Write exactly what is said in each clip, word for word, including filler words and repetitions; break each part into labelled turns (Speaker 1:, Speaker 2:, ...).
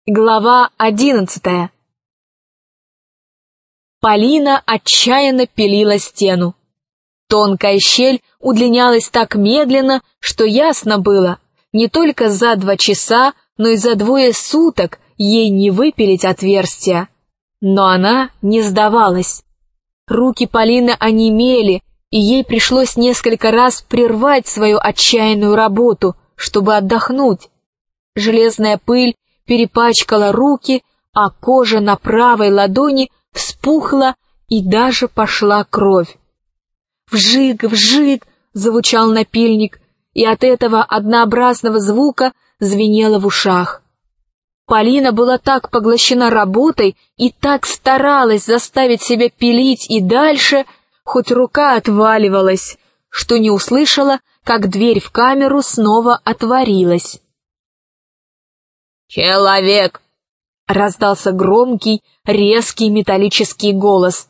Speaker 1: Глава одиннадцатая. Полина отчаянно пилила стену. Тонкая щель удлинялась так медленно, что ясно было, не только за два часа, но и за двое суток ей не выпилить отверстия. Но она не сдавалась. Руки Полины онемели, и ей пришлось несколько раз прервать свою отчаянную работу, чтобы отдохнуть. Железная пыль перепачкала руки, а кожа на правой ладони вспухла и даже пошла кровь. «Вжик, вжик!» — звучал напильник, и от этого однообразного звука звенело в ушах. Полина была так поглощена работой и так старалась заставить себя пилить и дальше, хоть рука отваливалась, что не услышала, как дверь в камеру снова отворилась.
Speaker 2: «Человек!»
Speaker 1: — раздался громкий, резкий металлический голос.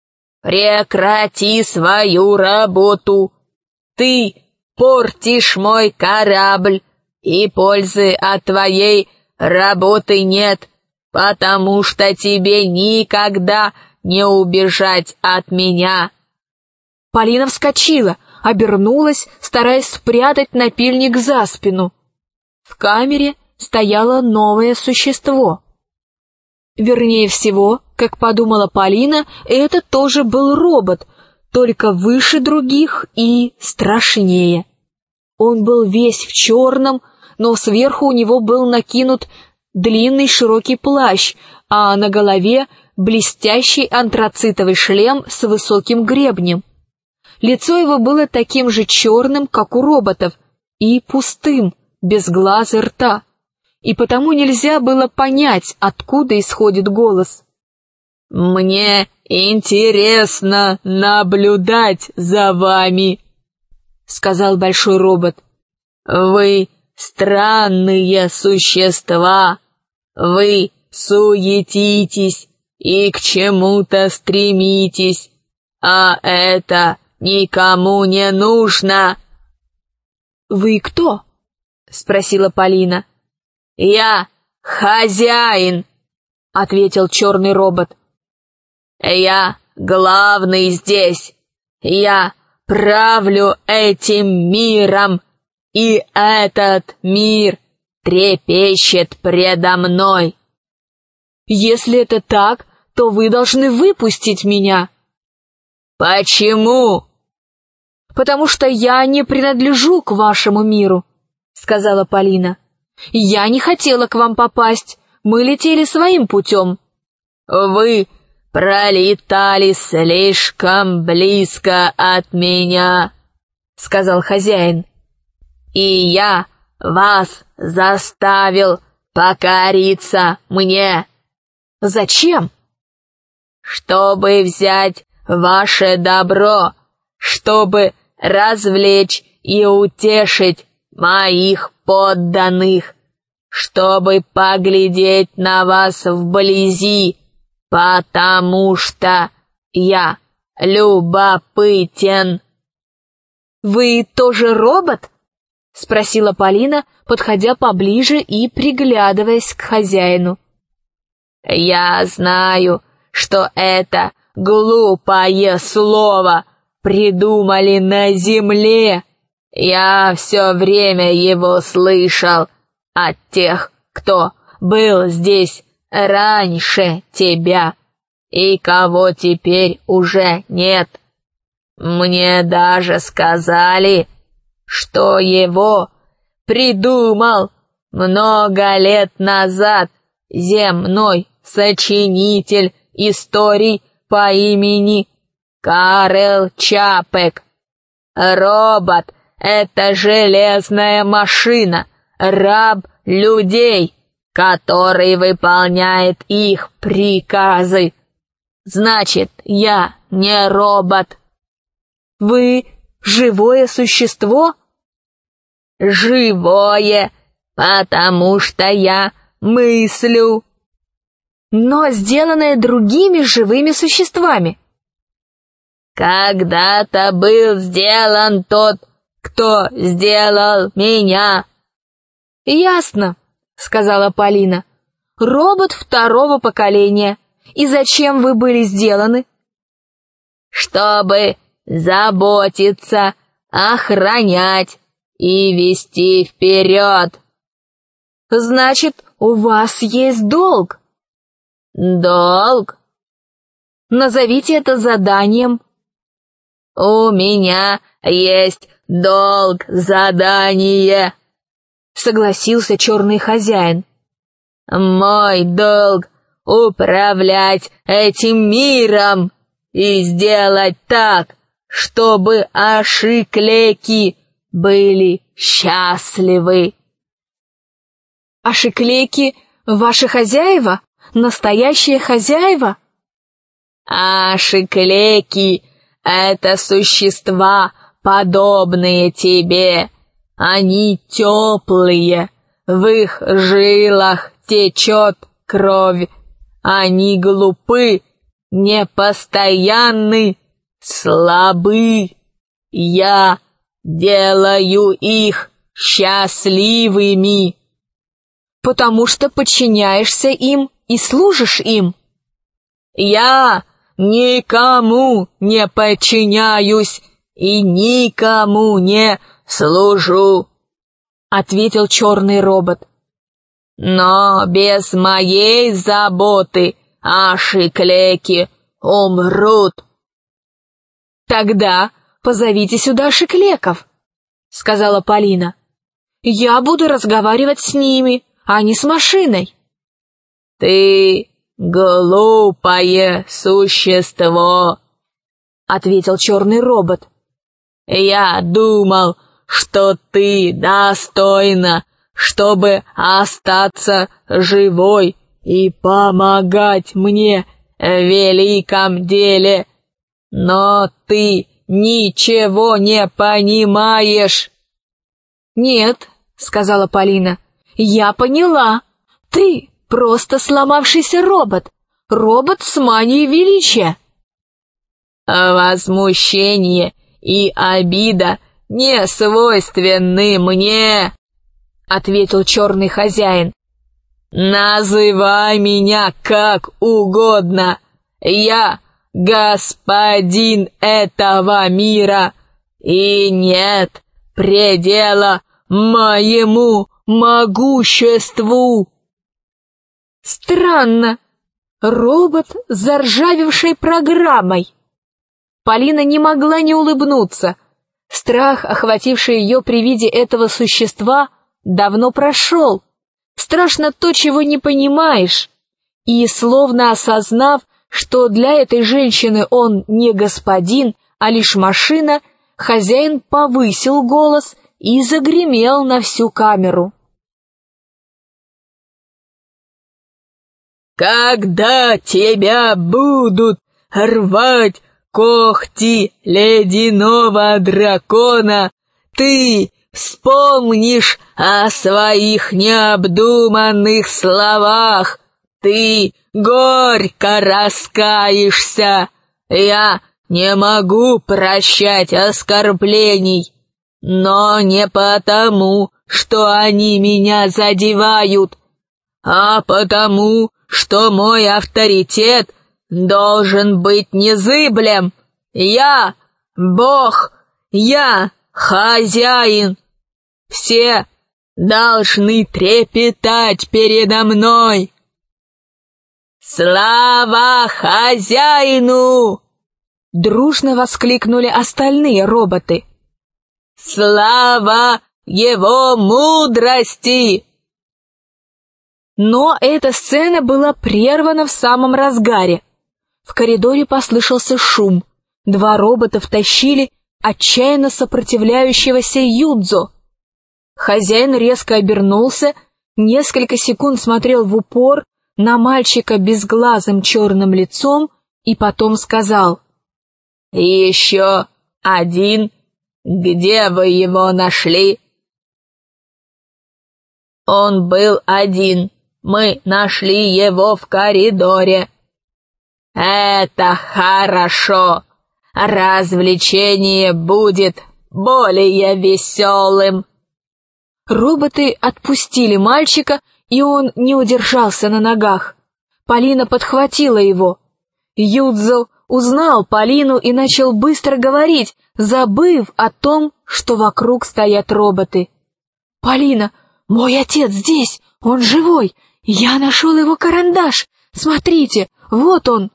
Speaker 2: «Прекрати свою работу! Ты портишь мой корабль, и пользы от твоей работы нет, потому что тебе никогда не убежать от меня!»
Speaker 1: Полина вскочила, обернулась, стараясь спрятать напильник за спину. В камере стояло новое существо. Вернее всего, как подумала Полина, это тоже был робот, только выше других и страшнее. Он был весь в черном, но сверху у него был накинут длинный широкий плащ, а на голове блестящий антрацитовый шлем с высоким гребнем. Лицо его было таким же черным, как у роботов, и пустым, без глаз и рта. И потому нельзя было понять, откуда исходит голос.
Speaker 2: «Мне интересно наблюдать за вами», — сказал большой робот. «Вы странные существа, вы суетитесь и к чему-то стремитесь, а это никому не нужно».
Speaker 1: «Вы кто?» — спросила Полина.
Speaker 2: «Я хозяин», — ответил черный робот. «Я главный здесь. Я правлю этим миром, и этот мир трепещет предо мной».
Speaker 1: «Если это так, то вы должны выпустить меня».
Speaker 2: «Почему?»
Speaker 1: «Потому что я не принадлежу к вашему миру», — сказала Полина. «Я не хотела к вам попасть, мы летели своим путем».
Speaker 2: «Вы пролетали слишком близко от меня», — сказал хозяин. «И я вас заставил покориться мне».
Speaker 1: «Зачем?»
Speaker 2: «Чтобы взять ваше добро, чтобы развлечь и утешить моих подданных, чтобы поглядеть на вас вблизи, потому что я любопытен».
Speaker 1: «Вы тоже робот?» — спросила Полина, подходя поближе и приглядываясь к хозяину.
Speaker 2: «Я знаю, что это глупое слово придумали на земле. Я все время его слышал от тех, кто был здесь раньше тебя и кого теперь уже нет. Мне даже сказали, что его придумал много лет назад земной сочинитель историй по имени Карл Чапек. Робот — это железная машина, раб людей, который выполняет их приказы. Значит, я не робот».
Speaker 1: «Вы живое существо?»
Speaker 2: «Живое, потому что я мыслю».
Speaker 1: «Но сделанное другими живыми существами».
Speaker 2: «Когда-то был сделан тот, кто сделал меня».
Speaker 1: «Ясно», — сказала Полина. робот второго поколения. И зачем вы были сделаны?
Speaker 2: Чтобы заботиться, охранять и вести вперед.
Speaker 1: Значит, у вас есть долг.
Speaker 2: Долг?
Speaker 1: Назовите это заданием.
Speaker 2: У меня есть долг задание,
Speaker 1: согласился черный хозяин.
Speaker 2: Мой долг — управлять этим миром и сделать так, чтобы ашиклеки были счастливы.
Speaker 1: Ашиклеки — ваши хозяева? Настоящие хозяева?
Speaker 2: Ашиклеки — это существа, подобные тебе. Они теплые, в их жилах течет кровь. Они глупы, непостоянны, слабы. Я делаю их счастливыми.
Speaker 1: Потому что подчиняешься им и служишь им.
Speaker 2: Я никому не подчиняюсь и никому не служу,
Speaker 1: ответил черный робот.
Speaker 2: Но без моей заботы ашиклеки умрут.
Speaker 1: Тогда позовите сюда ашиклеков, сказала Полина. Я буду разговаривать с ними, а не с машиной.
Speaker 2: Ты глупое существо, ответил черный робот. Я думал, что ты достойна, чтобы остаться живой и помогать мне в великом деле. Но ты ничего не понимаешь.
Speaker 1: Нет, сказала Полина, я поняла. Ты просто сломавшийся робот. Робот с манией величия.
Speaker 2: Возмущение и обида не свойственны мне, ответил черный хозяин. Называй меня как угодно. Я господин этого мира, и нет предела моему могуществу.
Speaker 1: Странно. Робот с заржавевшей программой. Полина не могла не улыбнуться. Страх, охвативший ее при виде этого существа, давно прошел. Страшно то, чего не понимаешь. И, словно осознав, что для этой женщины он не господин, а лишь машина, хозяин повысил голос и загремел на всю камеру.
Speaker 2: Когда тебя будут рвать когти ледяного дракона, ты вспомнишь о своих необдуманных словах. Ты горько раскаешься. Я не могу прощать оскорблений, но не потому, что они меня задевают, а потому, что мой авторитет должен быть незыблем. Я Бог, я хозяин. Все должны трепетать передо мной. Слава хозяину!
Speaker 1: Дружно воскликнули остальные роботы.
Speaker 2: Слава его мудрости!
Speaker 1: Но эта сцена была прервана в самом разгаре. В коридоре послышался шум. Два робота втащили отчаянно сопротивляющегося Юдзо. Хозяин резко обернулся, несколько секунд смотрел в упор на мальчика безглазым черным лицом и потом сказал:
Speaker 2: «Еще один? Где вы его нашли?» «Он был один. Мы нашли его в коридоре». «Это хорошо. Развлечение будет более веселым».
Speaker 1: Роботы отпустили мальчика и он не удержался на ногах. Полина подхватила его. Юдзо узнал Полину и начал быстро говорить, забыв о том, что вокруг стоят роботы. «Полина, мой отец здесь, он живой, я нашел его карандаш, смотрите, вот он».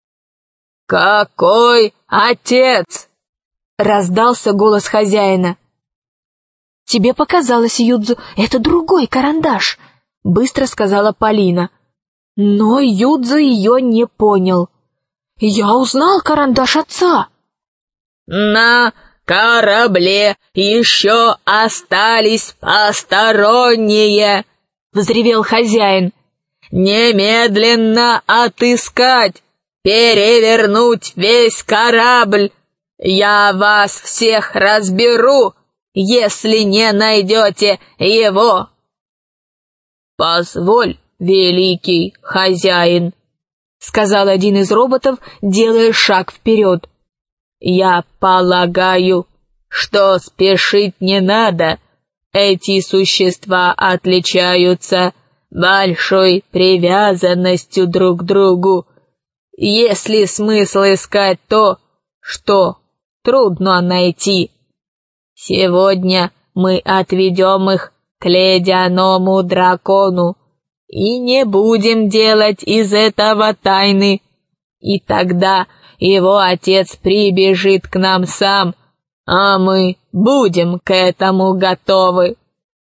Speaker 2: «Какой отец?»
Speaker 1: — раздался голос хозяина. «Тебе показалось, Юдзо, это другой карандаш», — быстро сказала Полина. Но Юдзо ее не понял. «Я узнал карандаш отца».
Speaker 2: «На корабле еще остались посторонние», — взревел хозяин. «Немедленно отыскать, перевернуть весь корабль. Я вас всех разберу, если не найдете его». «Позволь, великий хозяин», — сказал один из роботов, делая шаг вперед. «Я полагаю, что спешить не надо. Эти существа отличаются большой привязанностью друг к другу. Есть ли смысл искать то, что трудно найти? Сегодня мы отведем их к ледяному дракону и не будем делать из этого тайны. И тогда его отец прибежит к нам сам, а мы будем к этому готовы».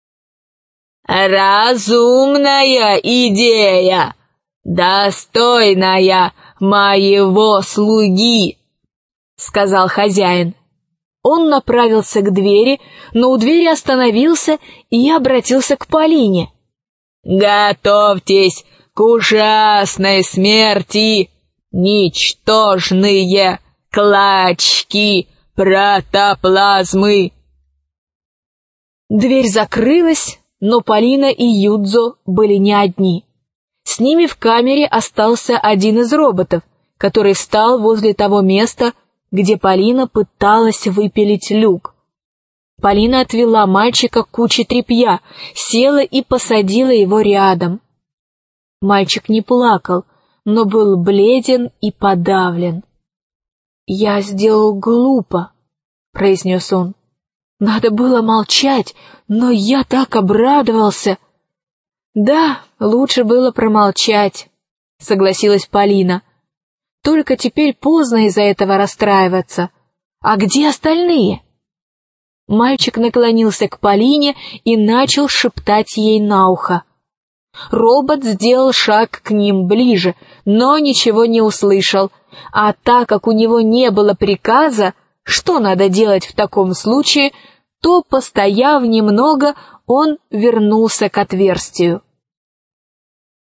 Speaker 2: «Разумная идея, достойная моего слуги», — сказал хозяин. Он направился к двери, но у двери остановился и обратился к Полине. «Готовьтесь к ужасной смерти, ничтожные клочки протоплазмы». Дверь закрылась, но Полина и Юдзо были не одни. С ними в камере остался один из роботов, который встал возле того места, где Полина пыталась выпилить люк. Полина отвела мальчика к куче тряпья, села и посадила его рядом. Мальчик не плакал, но был бледен и подавлен. «Я сделал глупо», — произнес он. «Надо было молчать, но я так обрадовался». «Да, лучше было промолчать», — согласилась Полина. «Только теперь поздно из-за этого расстраиваться. А где остальные?» Мальчик наклонился к Полине и начал шептать ей на ухо. Робот сделал шаг к ним ближе, но ничего не услышал, а так как у него не было приказа, что надо делать в таком случае, то, постояв немного, он вернулся к отверстию.